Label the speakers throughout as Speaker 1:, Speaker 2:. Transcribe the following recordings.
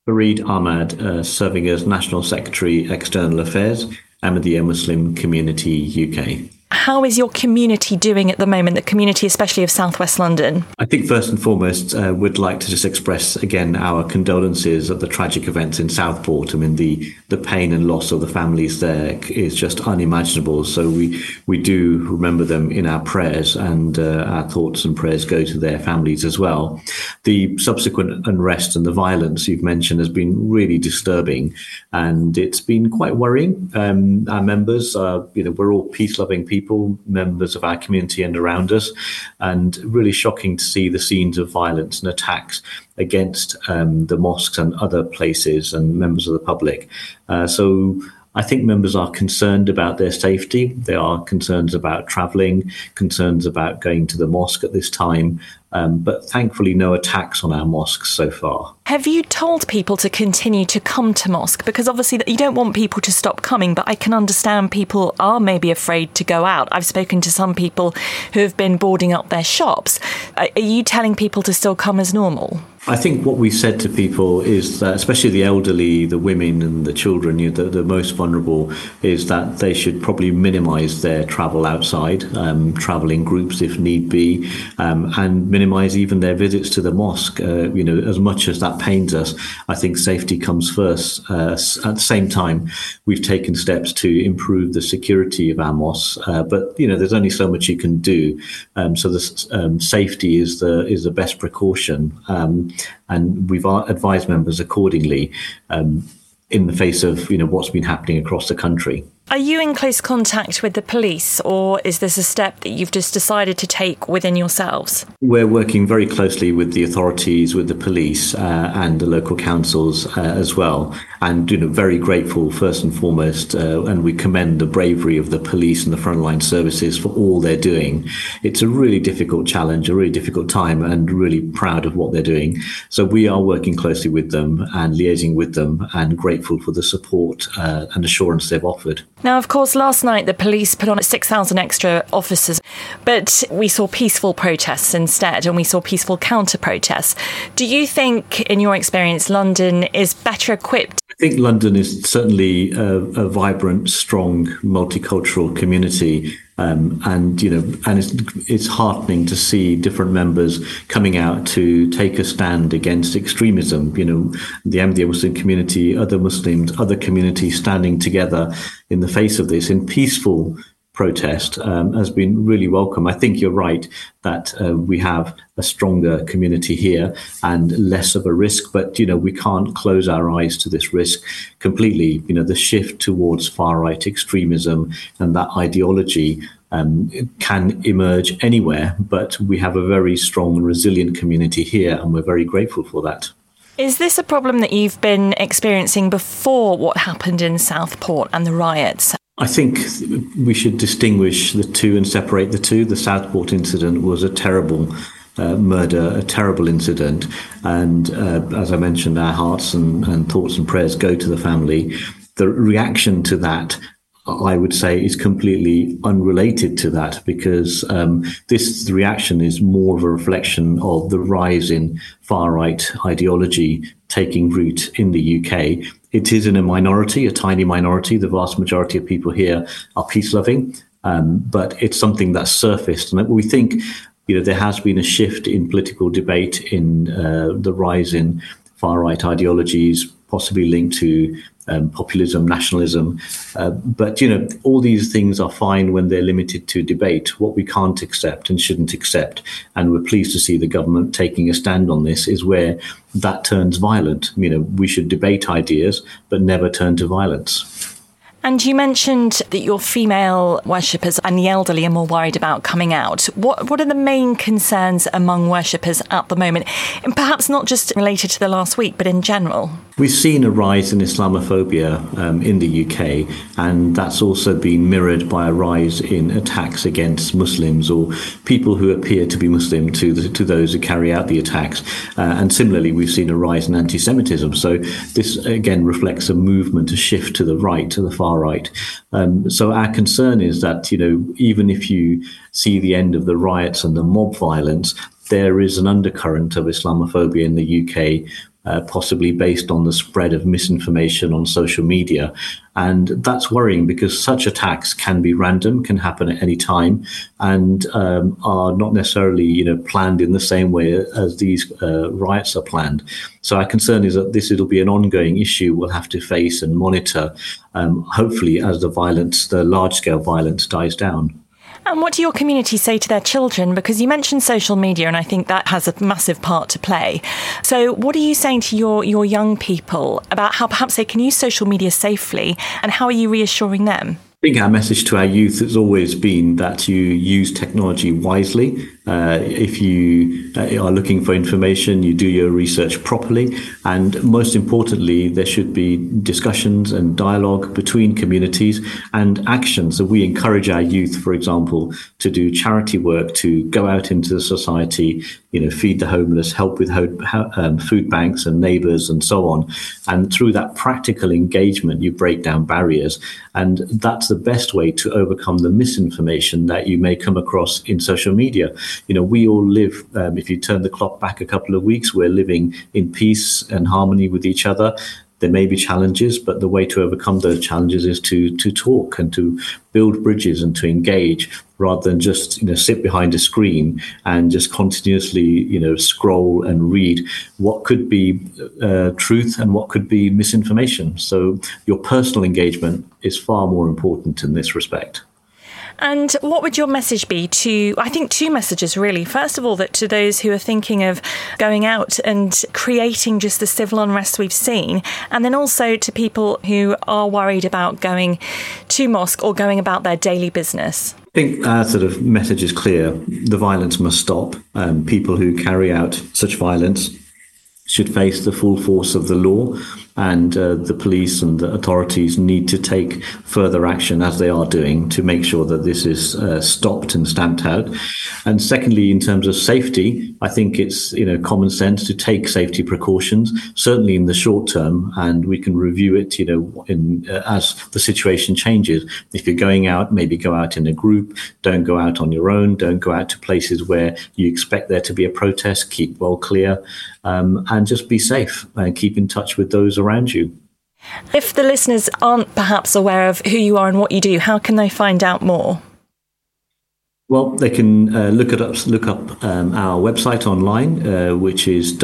Speaker 1: Fareed Ahmad, serving as National Secretary, External Affairs, Ahmadiyya Muslim Community UK.
Speaker 2: How is your community doing at the moment, the community especially of South West London?
Speaker 1: I think first and foremost, would like to just express again our condolences of the tragic events in Southport. I mean, the pain and loss of the families there is just unimaginable. So we do remember them in our prayers, and our thoughts and prayers go to their families as well. The subsequent unrest and the violence you've mentioned has been really disturbing, and it's been quite worrying. Our members, we're all peace-loving people, members of our community and around us, and really shocking to see the scenes of violence and attacks against the mosques and other places and members of the public. So I think members are concerned about their safety. There are concerns about travelling, concerns about going to the mosque at this time, but thankfully no attacks on our mosques so far.
Speaker 2: Have you told people to continue to come to mosque? Because obviously you don't want people to stop coming, but I can understand people are maybe afraid to go out. I've spoken to some people who have been boarding up their shops. Are you telling people to still come as normal?
Speaker 1: I think what we said to people is that, especially the elderly, the women and the children, the most vulnerable, is that they should probably minimise their travel outside, travel in groups if need be, and minimise even their visits to the mosque. As much as that pains us, I think safety comes first. At the same time, we've taken steps to improve the security of our mosques, but there's only so much you can do. So the safety is the best precaution. And we've advised members accordingly in the face of what's been happening across the country.
Speaker 2: Are you in close contact with the police, or is this a step that you've just decided to take within yourselves?
Speaker 1: We're working very closely with the authorities, with the police and the local councils as well. And very grateful first and foremost, and we commend the bravery of the police and the frontline services for all they're doing. It's a really difficult challenge, a really difficult time, and really proud of what they're doing. So we are working closely with them and liaising with them, and grateful for the support and assurance they've offered.
Speaker 2: Now, of course, last night the police put on 6,000 extra officers, but we saw peaceful protests instead, and we saw peaceful counter-protests. Do you think, in your experience, London is better equipped?
Speaker 1: I think London is certainly a vibrant, strong, multicultural community. And it's heartening to see different members coming out to take a stand against extremism. The Ahmadiyya Muslim community, other Muslims, other communities standing together in the face of this in peaceful protest has been really welcome. I think you're right that we have a stronger community here and less of a risk, but we can't close our eyes to this risk completely. The shift towards far right extremism and that ideology can emerge anywhere, but we have a very strong and resilient community here, and we're very grateful for that.
Speaker 2: Is this a problem that you've been experiencing before what happened in Southport and the riots?
Speaker 1: I think we should distinguish the two and separate the two. The Southport incident was a terrible murder, a terrible incident. And as I mentioned, our hearts and thoughts and prayers go to the family. The reaction to that, I would say, is completely unrelated to that, because this reaction is more of a reflection of the rise in far-right ideology taking root in the UK. It is in a minority, a tiny minority. The vast majority of people here are peace-loving, but it's something that's surfaced. And we think there has been a shift in political debate in the rise in far-right ideologies, possibly linked to populism, nationalism. But all these things are fine when they're limited to debate. What we can't accept and shouldn't accept, and we're pleased to see the government taking a stand on this, is where that turns violent. We should debate ideas, but never turn to violence.
Speaker 2: And you mentioned that your female worshippers and the elderly are more worried about coming out. What are the main concerns among worshippers at the moment? And perhaps not just related to the last week, but in general.
Speaker 1: We've seen a rise in Islamophobia in the UK, and that's also been mirrored by a rise in attacks against Muslims or people who appear to be Muslim to those who carry out the attacks. And similarly, we've seen a rise in anti-Semitism. So this, again, reflects a movement, a shift to the right, to the far right. So our concern is that, even if you see the end of the riots and the mob violence, there is an undercurrent of Islamophobia in the UK possibly based on the spread of misinformation on social media. And that's worrying because such attacks can be random, can happen at any time, and are not necessarily, planned in the same way as these riots are planned. So our concern is that it'll be an ongoing issue we'll have to face and monitor, hopefully as the large-scale violence dies down.
Speaker 2: And what do your community say to their children? Because you mentioned social media, and I think that has a massive part to play. So what are you saying to your young people about how perhaps they can use social media safely, and how are you reassuring them?
Speaker 1: I think our message to our youth has always been that you use technology wisely. If you are looking for information, you do your research properly. And most importantly, there should be discussions and dialogue between communities and actions. So we encourage our youth, for example, to do charity work, to go out into the society, feed the homeless, help with food banks and neighbours and so on. And through that practical engagement, you break down barriers. And that's the best way to overcome the misinformation that you may come across in social media. We all live, if you turn the clock back a couple of weeks, we're living in peace and harmony with each other. There may be challenges, but the way to overcome those challenges is to talk and to build bridges and to engage, rather than just sit behind a screen and just continuously scroll and read what could be truth and what could be misinformation. So your personal engagement is far more important in this respect.
Speaker 2: And what would your message be to, I think, two messages really. First of all, that to those who are thinking of going out and creating just the civil unrest we've seen, and then also to people who are worried about going to mosque or going about their daily business.
Speaker 1: I think our sort of message is clear. The violence must stop. People who carry out such violence should face the full force of the law, and the police and the authorities need to take further action, as they are doing, to make sure that this is stopped and stamped out. And secondly, in terms of safety, I think it's common sense to take safety precautions, certainly in the short term, and we can review it as the situation changes. If you're going out, maybe go out in a group, don't go out on your own, don't go out to places where you expect there to be a protest, keep well clear, and just be safe and keep in touch with those around you.
Speaker 2: If the listeners aren't perhaps aware of who you are and what you do, how can they find out more?
Speaker 1: Well, they can look up our website online, which is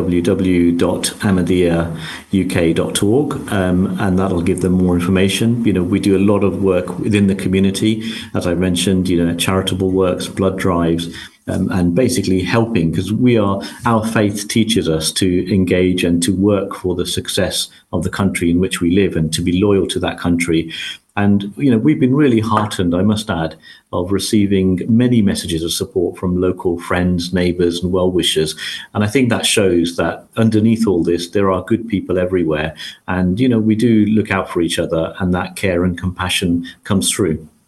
Speaker 1: www.ahmadiyyauk.org, and that'll give them more information. We do a lot of work within the community, as I mentioned, charitable works, blood drives, and basically helping, because our faith teaches us to engage and to work for the success of the country in which we live and to be loyal to that country. And, we've been really heartened, I must add, of receiving many messages of support from local friends, neighbours and well-wishers. And I think that shows that underneath all this, there are good people everywhere. And, we do look out for each other, and that care and compassion comes through.